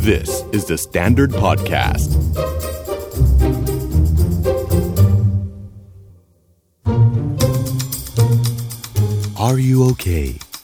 This is the Standard Podcast. Are you okay?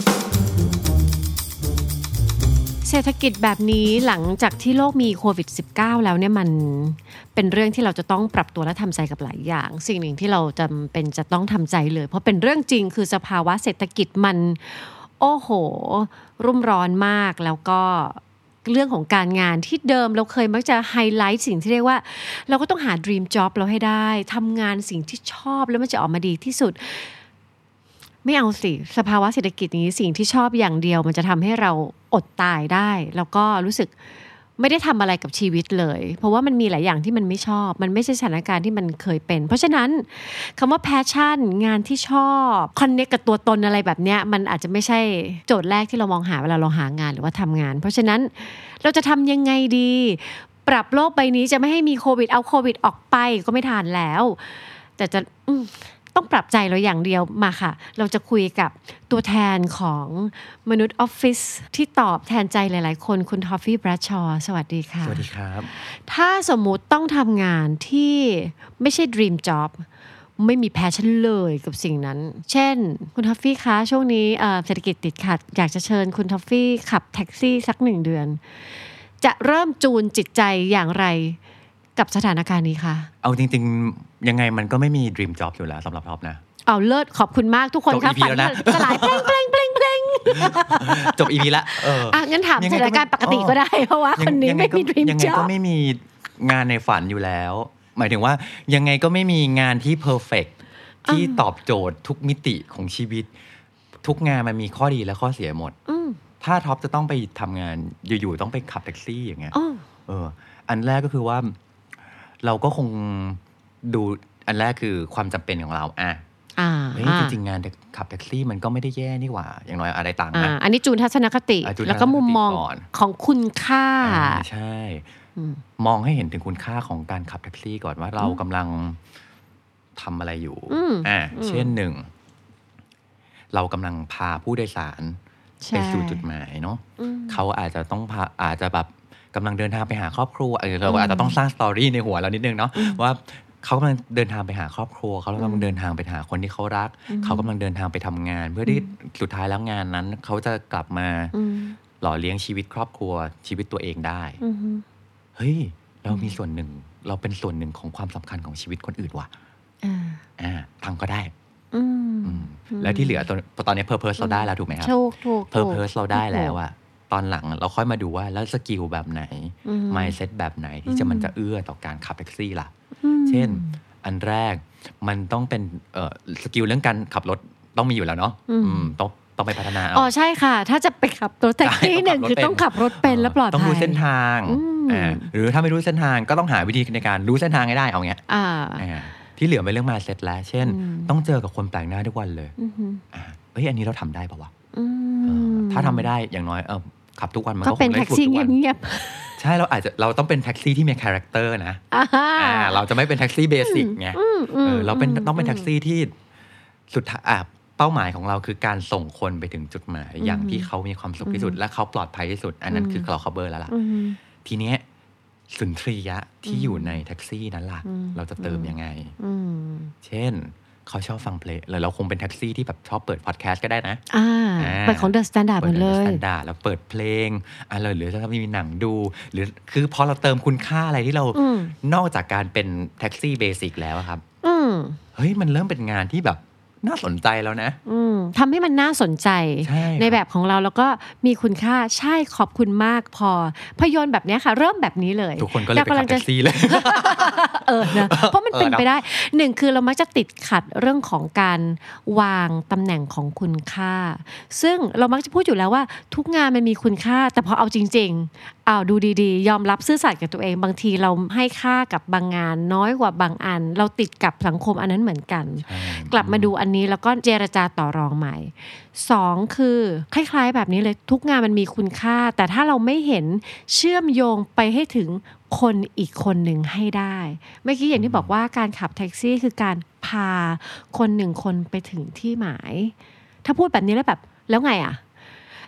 เศรษฐกิจแบบนี้หลังจากที่โลกมีโควิด -19 แล้วเนี่ยมันเป็นเรื่องที่เราจะต้องปรับตัวและทำใจกับหลายอย่างสิ่งหนึ่งที่เราจำเป็นจะต้องทำใจเลยเพราะเป็นเรื่องจริงคือสภาวะเศรษฐกิจมันโอ้โหรุ่มร้อนมากแล้วก็เรื่องของการงานที่เดิมเราเคยมักจะไฮไลท์สิ่งที่เรียกว่าเราก็ต้องหา dream job เราให้ได้ทำงานสิ่งที่ชอบแล้วมันจะออกมาดีที่สุดไม่เอาสิสภาวะเศรษฐกิจนี้สิ่งที่ชอบอย่างเดียวมันจะทำให้เราอดตายได้แล้วก็รู้สึกไม่ได้ทำอะไรกับชีวิตเลยเพราะว่ามันมีหลายอย่างที่มันไม่ชอบมันไม่ใช่สถานการณ์ที่มันเคยเป็นเพราะฉะนั้นคำว่า passion งานที่ชอบ connect กับตัวตนอะไรแบบเนี้ยมันอาจจะไม่ใช่โจทย์แรกที่เรามองหาเวลาเราหางานหรือว่าทำงานเพราะฉะนั้นเราจะทำยังไงดีปรับโลกใบนี้จะไม่ให้มีโควิดเอาโควิดออกไปก็ไม่ทันแล้วแต่จะต้องปรับใจเราอย่างเดียวมาค่ะเราจะคุยกับตัวแทนของมนุษย์ออฟฟิศที่ตอบแทนใจหลายๆคนคุณทอฟฟี่ แบรดชอว์สวัสดีค่ะสวัสดีครับถ้าสมมุติต้องทำงานที่ไม่ใช่ dream job ไม่มี passion เลยกับสิ่งนั้นเช่นคุณทอฟฟี่คะช่วงนี้เศรษฐกิจติดขัดอยากจะเชิญคุณทอฟฟี่ขับแท็กซี่สัก1 เดือนจะเริ่มจูนจิตใจอย่างไรกับสถานการณ์นี้คะเอาจริงๆยังไงมันก็ไม่มี dream job อยู่แล้วสำหรับท็อปนะเอาเลิศขอบคุณมากทุกคนครับฝันสลายเพลงจบ EP ละงั้นถามสถานการณ์ปกติก็ได้เพราะว่าคนนี้ไม่มี dream job ยังไงก็ไม่มีงานในฝันอยู่แล้วหมายถึงว่ายังไงก็ไม่มีงานที่ perfect ที่ตอบโจทย์ทุกมิติของชีวิตทุกงานมันมีข้อดีและข้อเสียหมดถ้าท็อปจะต้องไปทำงานอยู่ๆต้องไปขับแท็กซี่อย่างเงี้ยอันแรกก็คือว่าเราก็คงดูอันแรกคือความจำเป็นของเราจริงๆงานขับแท็กซี่มันก็ไม่ได้แย่นี่หว่าอย่างน้อยอะไรต่างนะอันนี้จูนทัศนคติแล้วก็มุมมองของคุณค่าใช่มองให้เห็นถึงคุณค่าของการขับแท็กซี่ก่อนว่าเรากำลังทำอะไรอยู่เช่นหนึ่งเรากำลังพาผู้โดยสารไปสู่จุดหมายเนาะเขาอาจจะต้องอาจจะแบบกำลังเดินทางไปหาครอบครัวเราอาจจะต้องสร้างสตอรี่ในหัวเรานิดนึงเนาะว่าเขากำลังเดินทางไปหาครอบครัวเขากำลังเดินทางไปหาคนที่เขารักเขากำลังเดินทางไปทำงานเพื่อที่สุดท้ายแล้วงานนั้นเขาจะกลับมาหล่อเลี้ยงชีวิตครอบครัวชีวิตตัวเองได้เฮ้ยเรามีส่วนหนึ่งเราเป็นส่วนหนึ่งของความสำคัญของชีวิตคนอื่นว่ะทำก็ได้แล้วที่เหลือตอนนี้purpose เราได้แล้วถูกไหมครับpurpose เราได้แล้วอะตอนหลังเราค่อยมาดูว่าแล้วสกิลแบบไหน mindset แบบไหนที่มันจะเอื้อต่อการขับแท็กซี่ล่ะเช่นอันแรกมันต้องเป็นสกิลเรื่องการขับรถต้องมีอยู่แล้วเนาะต้องไปพัฒนาใช่ค่ะถ้าจะไปขับรถแท็กซี่หนึ่งคือต้องขับรถเป็นและปลอดภัยต้องรู้เส้นทางหรือถ้าไม่รู้เส้นทางก็ต้องหาวิธีในการรู้เส้นทางให้ได้เอาเงี้ยที่เหลือเป็นเรื่อง mindset แล้วเช่นต้องเจอกับคนแปลกหน้าทุกวันเลยอันนี้เราทำได้ป่าววะถ้าทำไม่ได้อย่างน้อยขับทุกวันมันก็คงได้ฝึกทุกวันก็เป็นแท็กซี่เงียบๆใช่เราต้องเป็นแท็กซี่ที่มีคาแรคเตอร์นะเราจะไม่เป็นแท็กซี่เบสิกไงเราต้องเป็นแท็กซี่ที่สุดท้ายเป้าหมายของเราคือการส่งคนไปถึงจุดหมายอย่างที่เขามีความสุขที่สุดและเขาปลอดภัยที่สุดอันนั้นคือเรา cover แล้วล่ะทีเนี้ยสุนทรียะที่อยู่ในแท็กซี่นั้นล่ะเราจะเติมยังไงเช่นเขาชอบฟังเพลงเราคงเป็นแท็กซี่ที่แบบชอบเปิดพอดแคสต์ก็ได้นะเปิดของ The Standard หมดเลย The Standard แล้วเปิดเพลงหรือถ้ามีหนังดูหรือคือพอเราเติมคุณค่าอะไรที่เรานอกจากการเป็นแท็กซี่เบสิกแล้วครับเฮ้ยมันเริ่มเป็นงานที่แบบน่าสนใจแล้วนะทำให้มันน่าสนใจในแบบของเราแล้วก็มีคุณค่าใช่ขอบคุณมากพอพยนต์แบบนี้ค่ะเริ่มแบบนี้เลยทุกคนก็เลยไปขับแท็กซี่เลยนะเพราะมันเป็นไปได้หนึ่งคือเรามักจะติดขัดเรื่องของการวางตำแหน่งของคุณค่าซึ่งเรามักจะพูดอยู่แล้วว่าทุกงานมันมีคุณค่าแต่พอเอาจริงๆดูดีๆยอมรับซื่อสัตย์กับตัวเองบางทีเราให้ค่ากับบางงานน้อยกว่าบางอันเราติดกับสังคมอันนั้นเหมือนกันกลับมาดูอันนี้แล้วก็เจรจาต่อรองใหม่2คือคล้ายๆแบบนี้เลยทุกงานมันมีคุณค่าแต่ถ้าเราไม่เห็นเชื่อมโยงไปให้ถึงคนอีกคนหนึ่งให้ได้เมื่อกี้อย่างที่บอกว่าการขับแท็กซี่คือการพาคน1 คนไปถึงที่หมายถ้าพูดแบบนี้แล้วแบบแล้วไง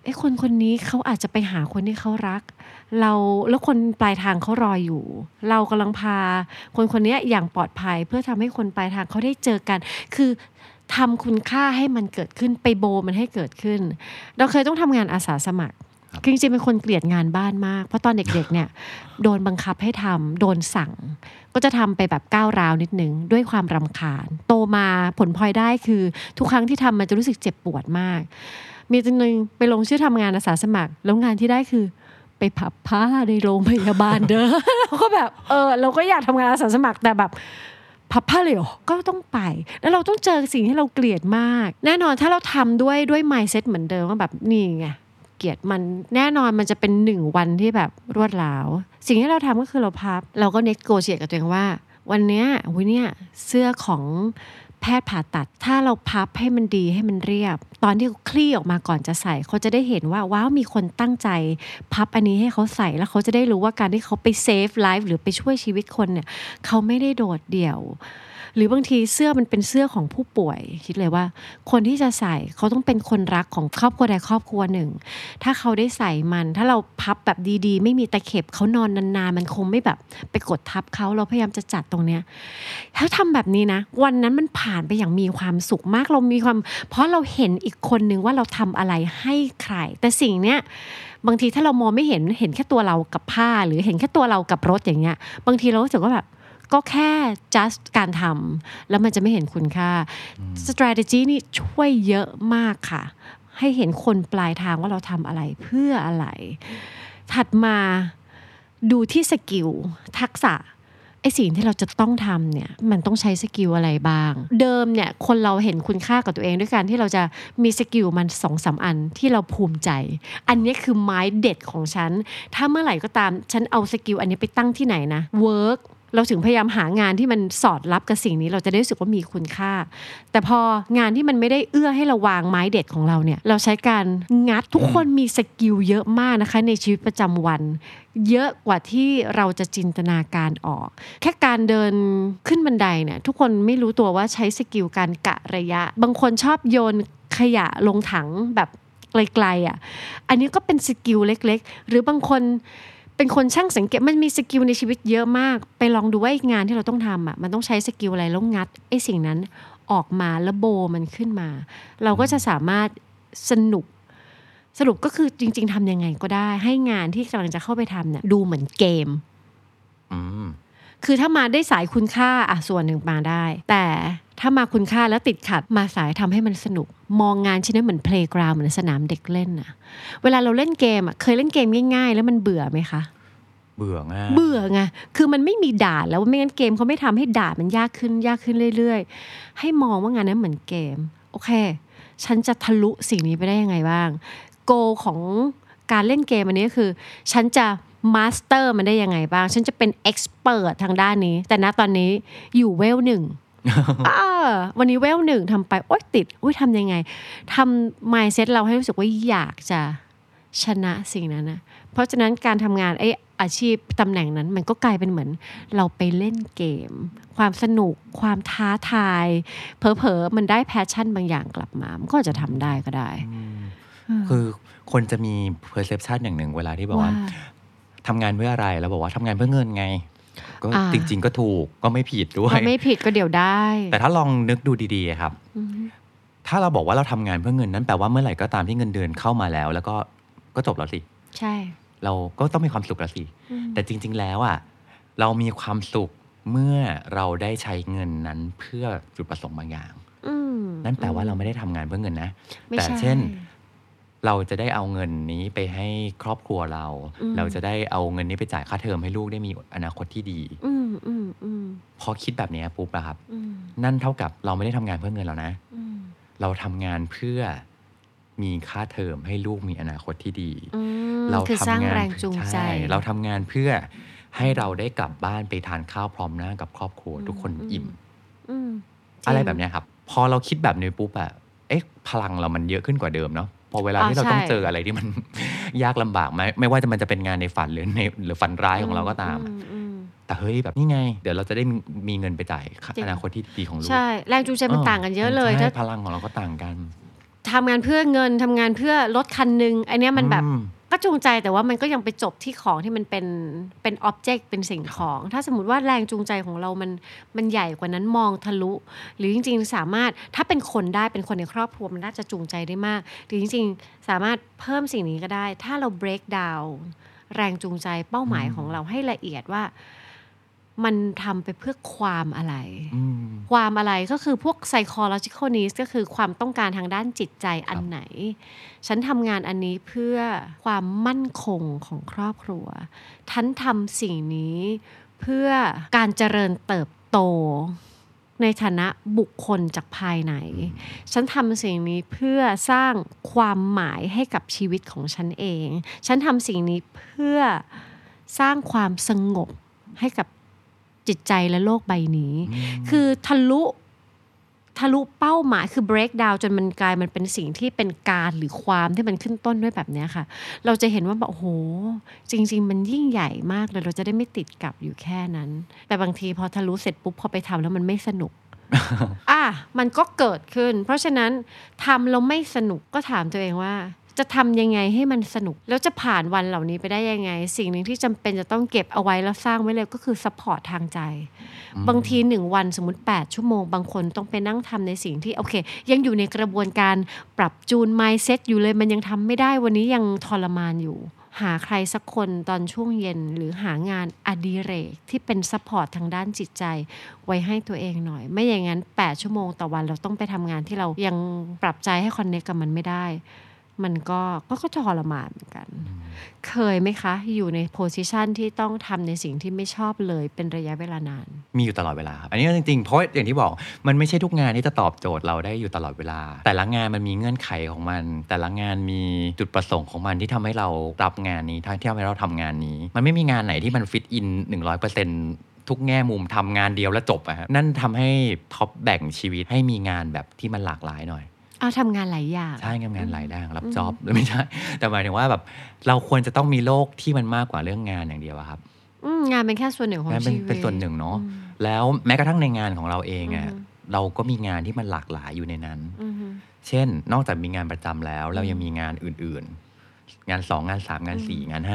คนคนนี้เขาอาจจะไปหาคนที่เขารักเราแล้วคนปลายทางเขารออยู่เรากำลังพาคนคนนี้อย่างปลอดภัยเพื่อทำให้คนปลายทางเขาได้เจอกันคือทำคุณค่าให้มันเกิดขึ้นไปโบมันให้เกิดขึ้นเราเคยต้องทำงานอาสาสมัครจริงๆเป็นคนเกลียดงานบ้านมากเพราะตอนเด็กๆเนี่ยโดนบังคับให้ทำโดนสั่งก็จะทำไปแบบก้าวร้าวนิดนึงด้วยความรำคาญโตมาผลพลอยได้คือทุกครั้งที่ทำมันจะรู้สึกเจ็บปวดมากมีจริงนึงไปลงชื่อทำงานอาสาสมัครแล้วงานที่ได้คือไปพับผ้าในโรงพยาบาลเด้อ เราก็แบบเราก็อยากทำงานอาสาสมัครแต่แบบพับผ้าเลยเหรอก็ต้องไปแล้วเราต้องเจอสิ่งที่เราเกลียดมากแน่นอนถ้าเราทำด้วย mindset เหมือนเดิมว่าแบบนี่ไงเกลียดมันแน่นอนมันจะเป็น1วันที่แบบรวดร้าวสิ่งที่เราทำก็คือเราพับเราก็ negotiate กับตัวเองว่าวันเนี้ยเสื้อของแพทย์ผ่าตัดถ้าเราพับให้มันดีให้มันเรียบตอนที่เขาคลี่ออกมาก่อนจะใส่เขาจะได้เห็นว่าว้าวมีคนตั้งใจพับอันนี้ให้เขาใส่แล้วเขาจะได้รู้ว่าการที่เขาไปเซฟไลฟ์หรือไปช่วยชีวิตคนเนี่ยเขาไม่ได้โดดเดี่ยวหรือบางทีเสื้อมันเป็นเสื้อของผู้ป่วยคิดเลยว่าคนที่จะใส่เขาต้องเป็นคนรักของครอบครัวใดครอบครัวหนึ่งถ้าเขาได้ใส่มันถ้าเราพับแบบดีๆไม่มีตะเข็บเขานอนนานๆมันคงไม่แบบไปกดทับเขาเราพยายามจะจัดตรงเนี้ยถ้าทำแบบนี้นะวันนั้นมันผ่านไปอย่างมีความสุขมากเรามีความเพราะเราเห็นอีกคนนึงว่าเราทำอะไรให้ใครแต่สิ่งเนี้ยบางทีถ้าเรามองไม่เห็นแค่ตัวเรากับผ้าหรือเห็นแค่ตัวเรากับรถอย่างเงี้ยบางทีเรารู้สึกว่าแบบก็แค่ just การทำแล้วมันจะไม่เห็นคุณค่า strategy นี่ช่วยเยอะมากค่ะให้เห็นคนปลายทางว่าเราทำอะไรเพื่ออะไรถัดมาดูที่สกิลทักษะไอ้สิ่งที่เราจะต้องทำเนี่ยมันต้องใช้สกิลอะไรบ้างเดิมเนี่ยคนเราเห็นคุณค่ากับตัวเองด้วยการที่เราจะมีสกิลมัน 2-3 อันที่เราภูมิใจอันนี้คือไม้เด็ดของฉันถ้าเมื่อไหร่ก็ตามฉันเอาสกิลอันนี้ไปตั้งที่ไหนนะ workเราถึงพยายามหางานที่มันสอดรับกับสิ่งนี้เราจะได้รู้สึกว่ามีคุณค่าแต่พองานที่มันไม่ได้เอื้อให้เราวางไม้เด็ดของเราเนี่ยเราใช้การงัดทุกคนมีสกิลเยอะมากนะคะในชีวิตประจำวันเยอะกว่าที่เราจะจินตนาการออกแค่การเดินขึ้นบันไดเนี่ยทุกคนไม่รู้ตัวว่าใช้สกิลการกะระยะบางคนชอบโยนขยะลงถังแบบไกลๆอ่ะอันนี้ก็เป็นสกิลเล็กๆหรือบางคนเป็นคนช่างสังเกตมันมีสกิลในชีวิตเยอะมากไปลองดูว่างานที่เราต้องทำอ่ะมันต้องใช้สกิลอะไรแล้วงัดไอ้สิ่งนั้นออกมาแล้วโบมันขึ้นมาเราก็จะสามารถสรุปก็คือจริงๆทำยังไงก็ได้ให้งานที่กำลังจะเข้าไปทำเนี่ยดูเหมือนเกมคือถ้ามาได้สายคุณค่าส่วนหนึ่งมาได้แต่ถ้ามาคุณค่าแล้วติดขัดมาสายทำให้มันสนุกมองงานชิ้นนี้เหมือนเพลย์กราวด์เหมือนสนามเด็กเล่นน่ะเวลาเราเล่นเกมเคยเล่นเกมง่ายๆแล้วมันเบื่อไหมคะเบื่อไงคือมันไม่มีด่านแล้วไม่งั้นเกมเขาไม่ทำให้ด่านมันยากขึ้นเรื่อยๆให้มองว่างานนั้นเหมือนเกมโอเคฉันจะทะลุสิ่งนี้ไปได้ยังไงบ้างโกของการเล่นเกมอันนี้คือฉันจะมาสเตอร์มันได้ยังไงบ้างฉันจะเป็นเอ็กซ์เพิร์ททางด้านนี้แต่ณตอนนี้อยู่เวล 1วันนี้เวล 1ทำไปโอ๊ยติดทำยังไงทำ mindset เราให้รู้สึกว่าอยากจะชนะสิ่งนั้นนะเพราะฉะนั้นการทำงานอาชีพตำแหน่งนั้นมันก็กลายเป็นเหมือนเราไปเล่นเกมความสนุกความท้าทายเผลอๆมันได้แพชชั่นบางอย่างกลับมามันก็จะทำได้ก็ได้คือคนจะมี perception อย่างหนึ่งเวลาที่บอกว่าทำงานเพื่ออะไรแล้วบอกว่าทำงานเพื่อเงินไงก็จริงๆก็ถูกก็ไม่ผิดด้วยก็ไม่ผิดก็เดี๋ยวได้แต่ถ้าลองนึกดูดีๆครับถ้าเราบอกว่าเราทำงานเพื่อเงินนั้นแปลว่าเมื่อไหร่ก็ตามที่เงินเดือนเข้ามาแล้วก็จบแล้วสิใช่เราก็ต้องมีความสุขแล้วสิแต่จริงๆแล้วเรามีความสุขเมื่อเราได้ใช้เงินนั้นเพื่อจุดประสงค์บางอย่างนั่นแปลว่าเราไม่ได้ทำงานเพื่อเงินนะแต่เช่นเราจะได้เอาเงินนี้ไปให้ครอบครัวเราจะได้เอาเงินนี้ไปจ่ายค่าเทอมให้ลูกได้มีอนาคตที่ดีพอคิดแบบนี้ปุ๊บอะครับนั่นเท่ากับเราไม่ได้ทำงานเพื่อเงินแล้วนะเราทำงานเพื่อมีค่าเทอมให้ลูกมีอนาคตที่ดีเราทำงานใช่เราทำงานเพื่อให้เราได้กลับบ้านไปทานข้าวพร้อมหน้ากับครอบครัวทุกคนอิ่มอะไรแบบนี้ครับพอเราคิดแบบนี้ปุ๊บพลังเรามันเยอะขึ้นกว่าเดิมเนาะพอเวลาที่เราต้องเจออะไรที่มันยากลำบากไม่ว่ามันจะเป็นงานในฝันหรือฝันร้ายของเราก็ตามแต่เฮ้ยแบบนี่ไงเดี๋ยวเราจะได้มีเงินไปจ่ายอนาคตที่ดีของลูกใช่แรงจูงใจมันต่างกันเยอะเลยถ้าพลังของเราก็ต่างกันทำงานเพื่อเงินทำงานเพื่อรถคันนึงอันเนี้ยมันแบบก็จูงใจแต่ว่ามันก็ยังไปจบที่ของที่มันเป็นอ็อบเจกต์เป็นสิ่งของถ้าสมมติว่าแรงจูงใจของเรามันใหญ่กว่านั้นมองทะลุหรือจริงๆสามารถถ้าเป็นคนได้เป็นคนในครอบครัวมันน่าจะจูงใจได้มากหรือจริงๆสามารถเพิ่มสิ่งนี้ก็ได้ถ้าเรา break down แรงจูงใจเป้าหมายของเราให้ละเอียดว่ามันทำไปเพื่อความอะไรความอะไรก็คือพวก psychological needs ก็คือความต้องการทางด้านจิตใจอันไหนฉันทำงานอันนี้เพื่อความมั่นคงของครอบครัวฉันทำสิ่งนี้เพื่อการเจริญเติบโตในฐานะบุคคลจากภายในฉันทำสิ่งนี้เพื่อสร้างความหมายให้กับชีวิตของฉันเองฉันทำสิ่งนี้เพื่อสร้างความสงบให้กับจิตใจและโลกใบนี้คือทะลุเป้าหมายคือ break down จนมันกลายมันเป็นสิ่งที่เป็นการหรือความที่มันขึ้นต้นด้วยแบบนี้ค่ะเราจะเห็นว่าแบบโอ้โหจริงๆมันยิ่งใหญ่มากเลยเราจะได้ไม่ติดกับอยู่แค่นั้นแต่บางทีพอทะลุเสร็จปุ๊บพอไปทำแล้วมันไม่สนุก มันก็เกิดขึ้นเพราะฉะนั้นทำแล้วไม่สนุกก็ถามตัวเองว่าจะทำยังไงให้มันสนุกแล้วจะผ่านวันเหล่านี้ไปได้ยังไงสิ่งหนึ่งที่จำเป็นจะต้องเก็บเอาไว้แล้วสร้างไว้เลยก็คือซัพพอร์ตทางใจบางที1วันสมมุติ8ชั่วโมงบางคนต้องไปนั่งทำในสิ่งที่โอเคยังอยู่ในกระบวนการปรับจูน mindset อยู่เลยมันยังทำไม่ได้วันนี้ยังทรมานอยู่หาใครสักคนตอนช่วงเย็นหรือหางานอดิเรกที่เป็นซัพพอร์ตทางด้านจิตใจไว้ให้ตัวเองหน่อยไม่อย่างนั้น8ชั่วโมงต่อวันเราต้องไปทำงานที่เรายังปรับใจให้คอนเนคกับมันไม่ได้มันก็ทรมานเหมือนกันเคยไหมคะอยู่ในโพสิชันที่ต้องทำในสิ่งที่ไม่ชอบเลยเป็นระยะเวลานานมีอยู่ตลอดเวลาครับอันนี้จริงๆเพราะอย่างที่บอกมันไม่ใช่ทุกงานที่จะตอบโจทย์เราได้อยู่ตลอดเวลาแต่ละงานมันมีเงื่อนไขของมันแต่ละงานมีจุดประสงค์ของมันที่ทำให้เรารับงานนี้ที่ทำให้เราทำงานนี้มันไม่มีงานไหนที่มันฟิตอิน 100%ทุกแง่มุมทำงานเดียวแล้วจบอะฮะนั่นทำให้ท็อปแบ่งชีวิตให้มีงานแบบที่มันหลากหลายหน่อยทำงานหลายอย่างใช่ทำงานหลายอย่างรับจ็อบไม่ใช่แต่หมายถึงว่าแบบเราควรจะต้องมีโลกที่มันมากกว่าเรื่องงานอย่างเดียวครับงานเป็นแค่ส่วนหนึ่งของชีวิตเป็นส่วนหนึ่งเนาะแล้วแม้กระทั่งในงานของเราเองอ่ะเราก็มีงานที่มันหลากหลายอยู่ในนั้นเช่นนอกจากมีงานประจำแล้วเรายังมีงานอื่นๆงาน2งาน3งาน4งาน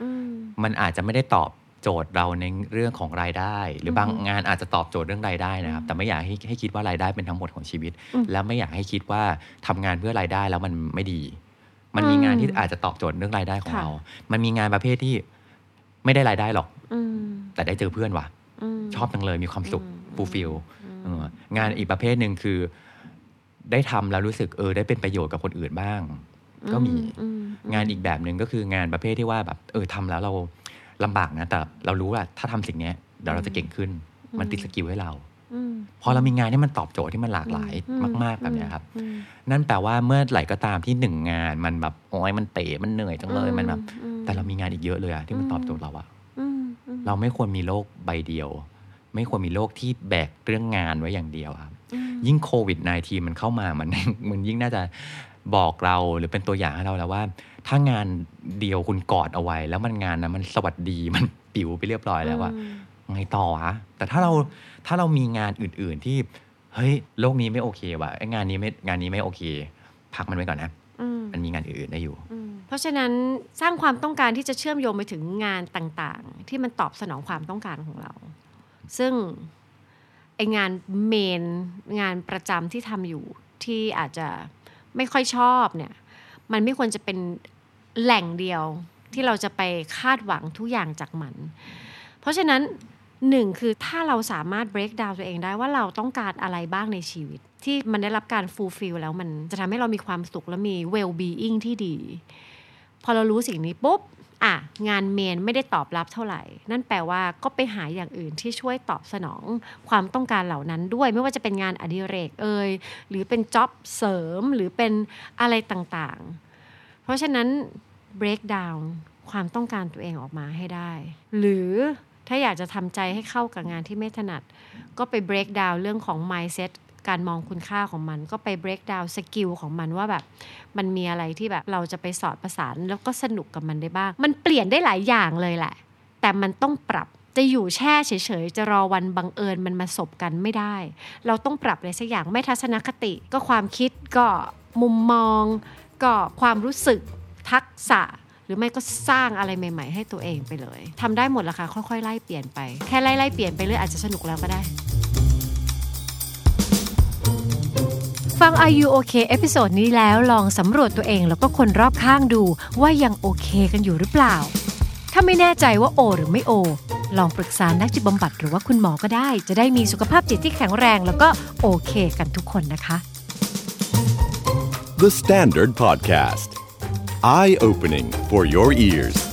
5มันอาจจะไม่ได้ตอบโจทย์เราในเรื่องของรายได้หรือบางงานอาจจะตอบโจทย์เรื่องรายได้นะครับแต่ไม่อยากให้คิดว่ารายได้เป็นทั้งหมดของชีวิตแล้วไม่อยากให้คิดว่าทำงานเพื่อรายได้แล้วมันไม่ดีมันมีงานที่อาจจะตอบโจทย์เรื่องรายได้ของเรามันมีงานประเภทที่ไม่ได้รายได้หรอกแต่ได้เจอเพื่อนว่ะชอบจังเลยมีความสุขฟูลฟิลงานอีกประเภทนึงคือได้ทำแล้วรู้สึกได้เป็นประโยชน์กับคนอื่นบ้างก็มีงานอีกแบบนึงก็คืองานประเภทที่ว่าแบบทำแล้วเราลำบากนะแต่เรารู้ว่าถ้าทำสิ่งนี้เดี๋ยวเราจะเก่งขึ้นมันติดสกิลให้เราพอเรามีงานที่มันตอบโจทย์ที่มันหลากหลายมากๆแบบนี้ครับนั่นแปลว่าเมื่อไหร่ก็ตามที่1งานมันแบบโอ้ยมันเตะมันเหนื่อยจังเลยมันแบบแต่เรามีงานอีกเยอะเลยอะที่มันตอบโจทย์เราอะเราไม่ควรมีโลกใบเดียวไม่ควรมีโลกที่แบกเรื่องงานไว้อย่างเดียวครับยิ่งโควิด-19 มันเข้ามามันยิ่งน่าจะบอกเราหรือเป็นตัวอย่างให้เราแล้วว่าถ้างานเดียวคุณกอดเอาไว้แล้วมันงานนั้นมันสวัสดีมันปิวไปเรียบร้อยแล้วว่าไงต่อวะแต่ถ้าเรามีงานอื่นๆที่เฮ้ยโลกนี้ไม่โอเคว่ะไอ้งานนี้ไม่โอเคพักมันไว้ก่อนนะมันมีงานอื่นๆได้อยู่เพราะฉะนั้นสร้างความต้องการที่จะเชื่อมโยงไปถึงงานต่างๆที่มันตอบสนองความต้องการของเราซึ่งไอ้งานเมนงานประจำที่ทำอยู่ที่อาจจะไม่ค่อยชอบเนี่ยมันไม่ควรจะเป็นแหล่งเดียวที่เราจะไปคาดหวังทุกอย่างจากมันเพราะฉะนั้น1คือถ้าเราสามารถ break down ตัวเองได้ว่าเราต้องการอะไรบ้างในชีวิตที่มันได้รับการ fulfill แล้วมันจะทำให้เรามีความสุขและมี well being ที่ดีพอเรารู้สิ่งนี้ปุ๊บงานเมนไม่ได้ตอบรับเท่าไหร่นั่นแปลว่าก็ไปหาอย่างอื่นที่ช่วยตอบสนองความต้องการเหล่านั้นด้วยไม่ว่าจะเป็นงานอดิเรกหรือเป็นจ็อบเสริมหรือเป็นอะไรต่างๆเพราะฉะนั้น break down ความต้องการตัวเองออกมาให้ได้หรือถ้าอยากจะทำใจให้เข้ากับงานที่ไม่ถนัดก็ไป break down เรื่องของ mindset การมองคุณค่าของมันก็ไป break down สกิลของมันว่าแบบมันมีอะไรที่แบบเราจะไปสอดประสานแล้วก็สนุกกับมันได้บ้างมันเปลี่ยนได้หลายอย่างเลยแหละแต่มันต้องปรับจะอยู่แช่เฉยๆจะรอวันบังเอิญมันมาสบกันไม่ได้เราต้องปรับอะไรสักอย่างไม่ทัศนคติก็ความคิดก็มุมมองก็ความรู้สึกทักษะหรือไม่ก็สร้างอะไรใหม่ๆให้ตัวเองไปเลยทำได้หมดละค่ะค่อยๆไล่เปลี่ยนไปแค่ไล่เปลี่ยนไปเรื่อยอาจจะสนุกแล้วก็ได้ฟัง Are You Okay เอพิโซดนี้แล้วลองสำรวจตัวเองแล้วก็คนรอบข้างดูว่ายังโอเคกันอยู่หรือเปล่าถ้าไม่แน่ใจว่าโอหรือไม่โอลองปรึกษานักจิตบำบัดหรือว่าคุณหมอก็ได้จะได้มีสุขภาพจิตที่แข็งแรงแล้วก็โอเคกันทุกคนนะคะ The Standard Podcast. Eye-opening for your ears.